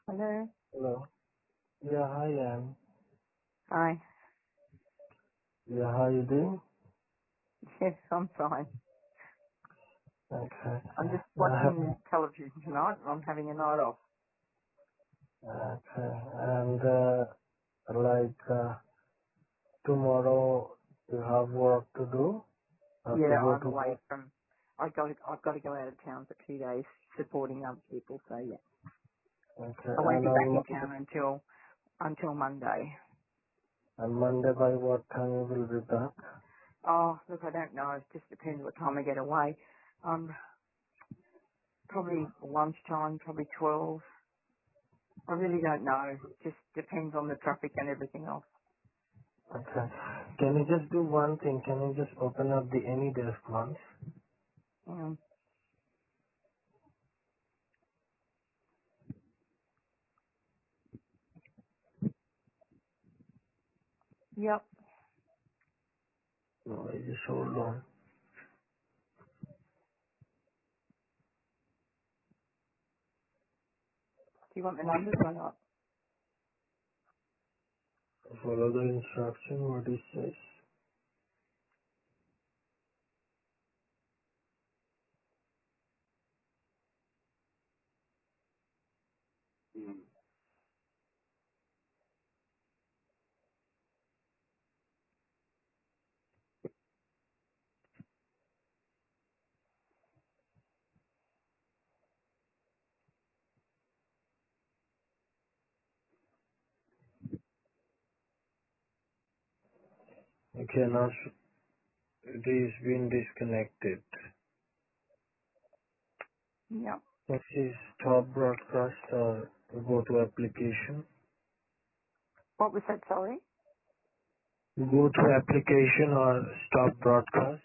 Hello. Hello. Yeah, hi, Ann. Hi. Yeah, how you doing? Yes, I'm fine. Okay. I'm just Uh, watching television tonight. I'm having a night off. okay. And, tomorrow you have work to do? Have to Yeah, go I'm to away work? from. I've got to go out of town for 2 days supporting other people. So yeah, Okay. I won't And be back on in Monday, town until Monday. on Monday by what time you will be back? Oh, look, I don't know. It just depends what time I get away. Probably lunchtime, probably 12. I really don't know. Just depends on the traffic and everything else. Okay. Can you just do one thing? Can you just open up the AnyDesk once? Um, yep. No, you just hold on. Do you want the numbers or not? Follow the instruction, what it says. Okay, now it is been disconnected. Yep. This is stop broadcast or go to application. What was that? Sorry. Go to application or stop broadcast.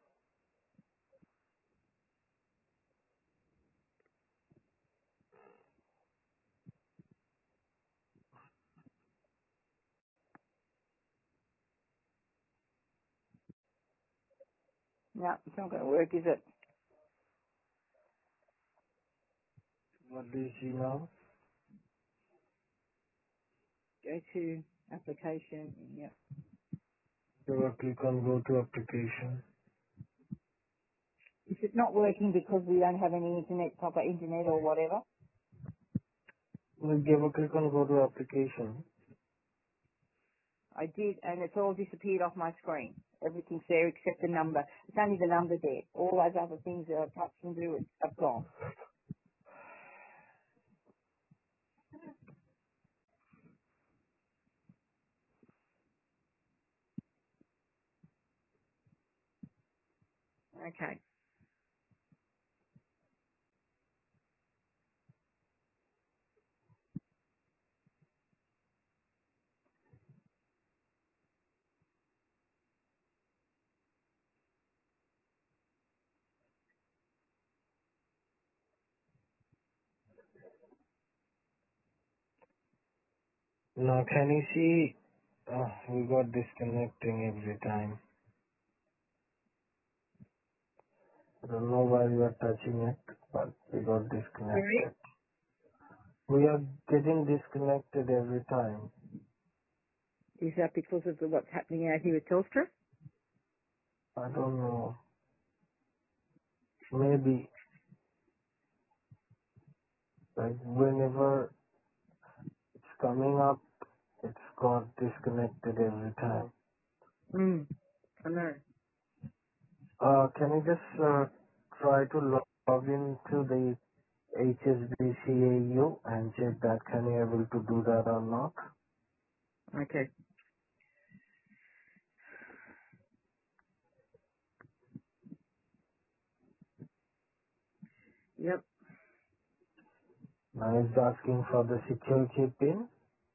No, it's not going to work, is it? What do you see now? Go to application. Yep. You click on go to application. Is it not working because we don't have any proper internet or whatever? You give a click on go to application. I did, and it's all disappeared off my screen. Everything's there except the number. It's only the number there. All those other things that are touched and do it have gone. Okay. Now can you see, we got disconnecting every time. I don't know why we are touching it, but we got Sorry? disconnected. We are getting disconnected every time. Is that because of what's happening out here with Telstra? I don't know. Maybe like whenever it's coming up, it's got disconnected every time. Hmm. I know. Can you just try to log into the HSBCAU and check that can you able to do that or not? Okay. Yep. Now it's asking for the security pin.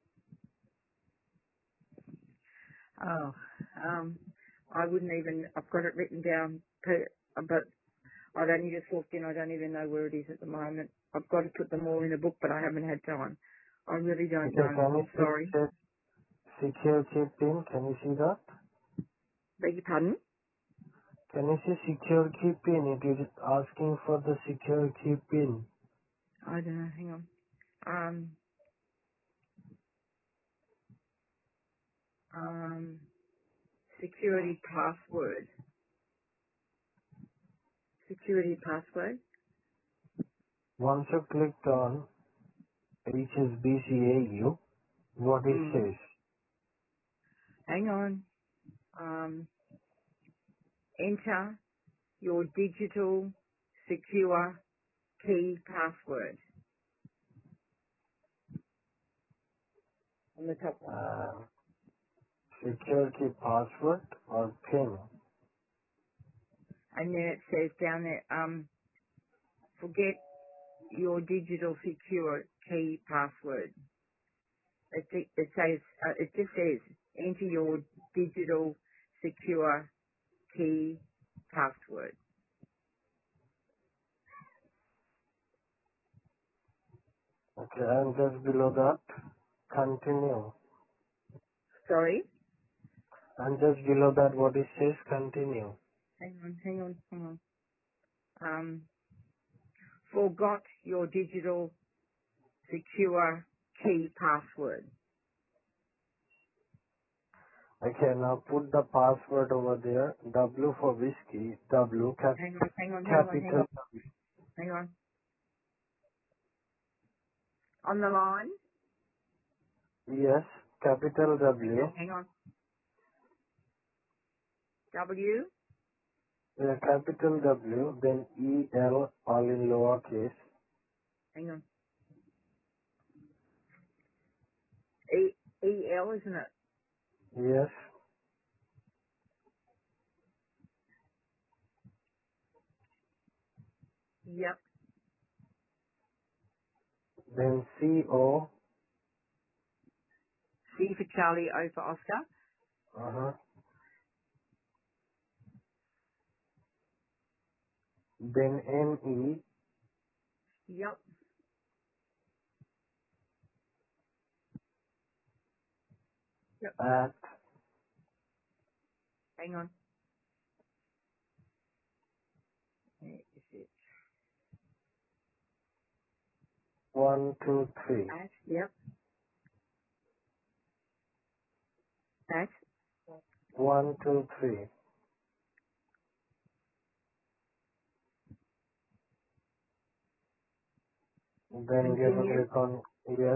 Oh. Um. I wouldn't even. I've got it written down, but I've only just walked in. I don't even know where it is at the moment. I've got to put them all in a book, but I haven't had time. I really don't Okay, know. can you I'm see sorry. check security pin? Can you see that? Beg your pardon? Can you see security pin? It is asking for the security pin. I don't know. Hang on. Security password. Security password. Once you clicked on HSBCAU, what it Mm. says? Hang on. Enter your digital secure key password on the top one. Security password or PIN. And then it says down there, forget your digital secure key password. It just says enter your digital secure key password. Okay, and just below that, continue. Sorry? And just below that, what it says, continue. Hang on. Forgot your digital secure key password. Okay, now put the password over there. W for whiskey. W capital. Hang on. On the line? Yes, capital Okay, W. hang on. W? Capital W, then EL, all in lowercase. Hang on. E-L, isn't it? Yes, Yep. then CO, C for Charlie, O for Oscar. uh-huh. Then NE, Yep. Yep. at Hang on. Where is it? 123. At, yep. At. 123. Then give a Continue. click on yes.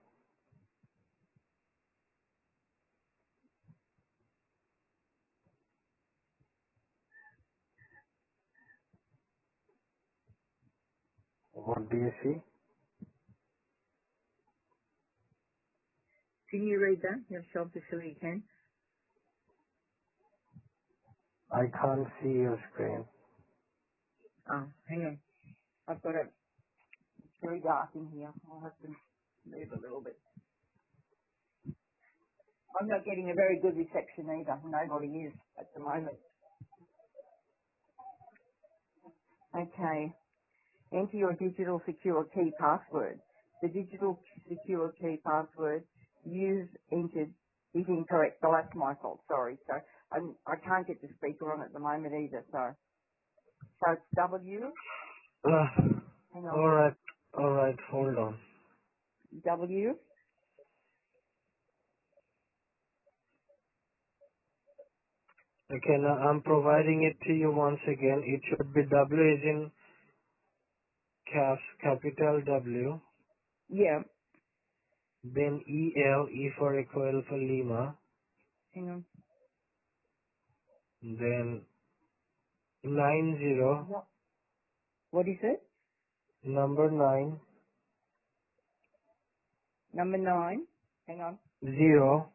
What do you see? Can you read that yourself just so you can? I can't see your screen. Oh, hang on. I've got it. It's very dark in here. I'll have to move a little bit. I'm not getting a very good reception either. Nobody is at the moment. Okay. Enter your digital secure key password. The digital secure key password you've entered is incorrect. So that's my fault. Sorry. So I can't get the speaker on at the moment either. So it's W. Hang on. Alright, hold on. W. Okay, now I'm providing it to you once again. It should be W as in capital W, Yeah. then EL, E for Echo, L for Lima, Hang on. then 90, What? What is it? number 9, Number 9. Hang on. 0,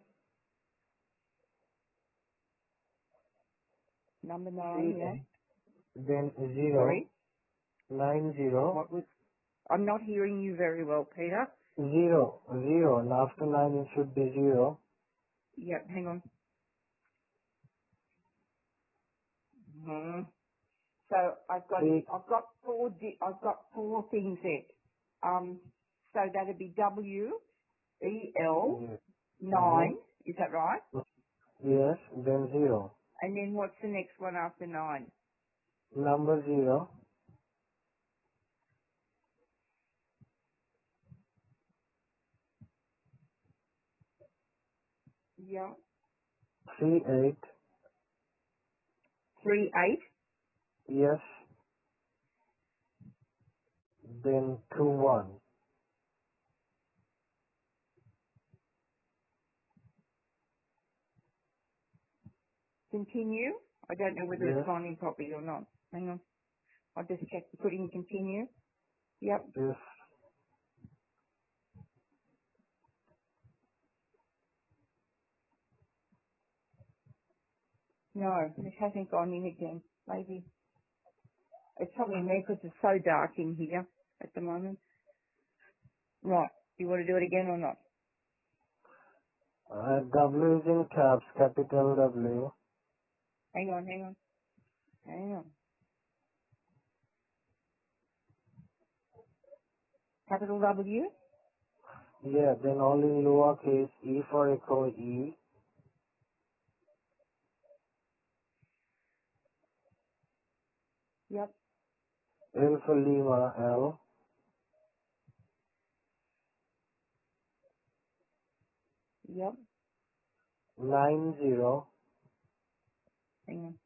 Number 9. Yeah. 38, then 0, Sorry. 90, What was? I'm not hearing you very well, Peter. 0, 0, and after 9 it should be 0, Yep. Hang on. So three, I've got four things there. So that'd be WEL uh-huh, 9. Is that right? yes, then 0, And then what's the next one after 9? number 0, Yeah. 38. 38. Yes. Then 21. Continue. I don't know whether it's Yes. gone in properly or not. Hang on. I'll just check. Put in continue. Yep. Yes. No, it hasn't gone in again. Maybe. It's probably me because it's so dark in here at the moment. Right. You want to do it again or not? W is in caps, capital W. Hang on, hang on. Hang on. Capital W? Yeah, then all in lowercase, E for echo, E. Yep. L for Lima, L. Yep. 90, Hang on.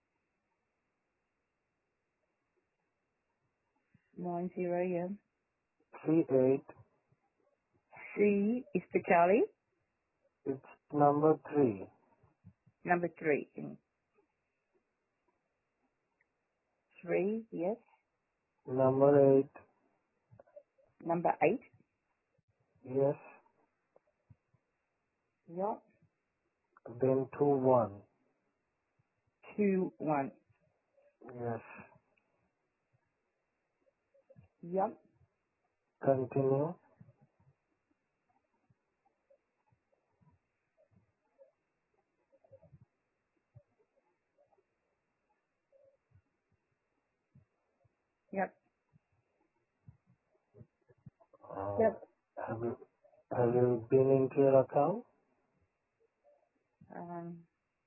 90, yeah. 38. C is for Charlie. It's number 3. Number 3. 3, yes. Number 8. Number 8. Yes. Yep. Then 21. 2, 1. Yes. Yep. Continue. Yep. Uh, Yep. have you have you been into your account? Um,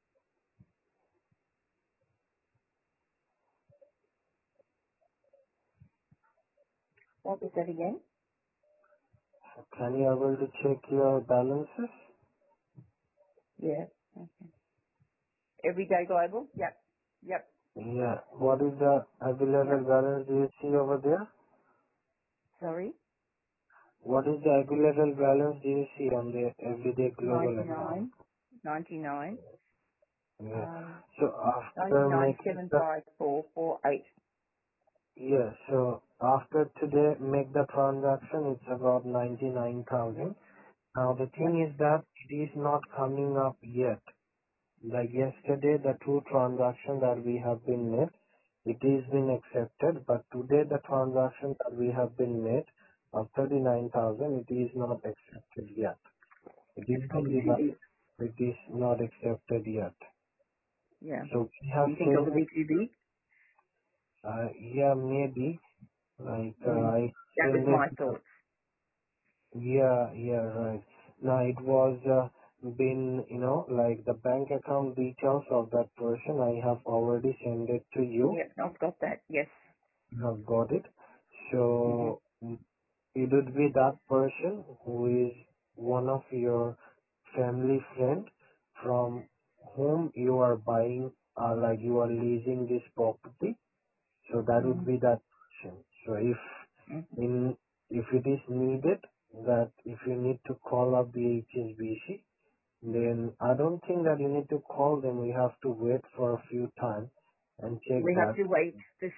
what was that again? Can you able to check your balances? Yeah. Okay. Everyday Global? Yep. Yep. Yeah. What is the Yep. available balance do you see over there? Sorry? What is the available balance do you see on the Everyday Global account? 99. 99. Yeah. So after making the 75448. yeah, so after today make the transaction, it's about 99,000. Now the Yep. thing is that it is not coming up yet. Like yesterday, the two transactions that we have been made, it is been accepted, but today the transaction that we have been made of 39,000, it is not accepted yet. It is Probably only too that big. it is not accepted yet. Yeah. So we have Do you think sent it'll it, be too big? yeah, maybe, like, Mm. I That was send my it. thought. Yeah, yeah, right. Now it was been, like the bank account details of that person. I have already sent it to you. Yep. I've got that. Yes. You have got it. Hmm. So it would be that person who is one of your family friend from whom you are buying, like you are leasing this property. So that would Mm. be that person. So Mm. if it is needed, that if you need to call up the HSBC, then I don't think that you need to call them. You have to wait for a few times and check We have that. to wait for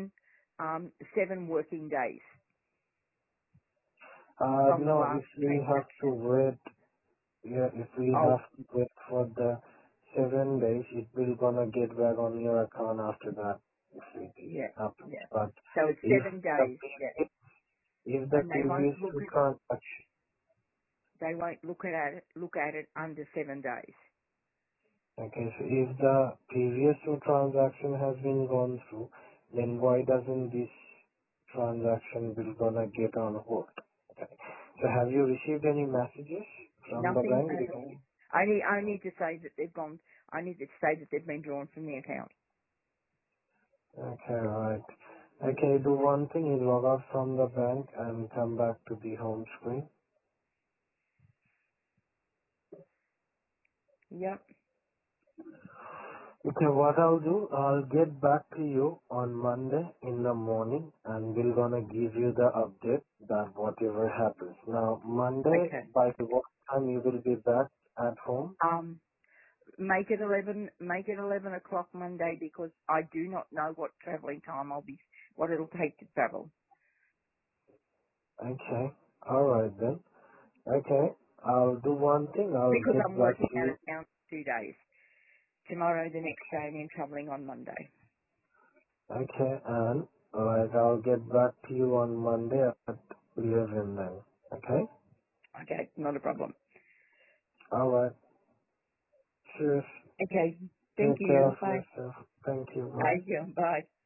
7 working days from the No, if last we have to transaction. wait, yeah, if we Oh, have to wait for the 7 days, it will gonna get back on your account after that if it yeah, happens. yeah. But So it's if 7 the days, yeah. if the And previous two transactions. they won't look at it under 7 days. Okay, so if the previous two transaction has been gone through, then why doesn't this transaction will gonna get on hold? Okay. So have you received any messages from the Nothing bank at all. regarding? I need to say that they've gone, I need to say that they've been drawn from the account. Okay, right. Okay, do one thing, you log out from the bank and come back to the home screen. Yep. Okay, what I'll do, I'll get back to you on Monday in the morning and we're gonna give you the update that whatever happens. Now, Monday, Okay. by what time you will be back at home? Make it 11 o'clock Monday because I do not know what travelling time what it'll take to travel. Okay, alright then. Okay, I'll do one thing, I'll Because get I'm back working to out you. of town for 2 days. Tomorrow, the next day, and then travelling on Monday. Okay, and alright, I'll get back to you on Monday at 11 then. Okay? Okay, not a problem. Alright, cheers. Okay, thank Take care you. of Bye. yourself. Thank you, bye. Bye. Yeah, bye.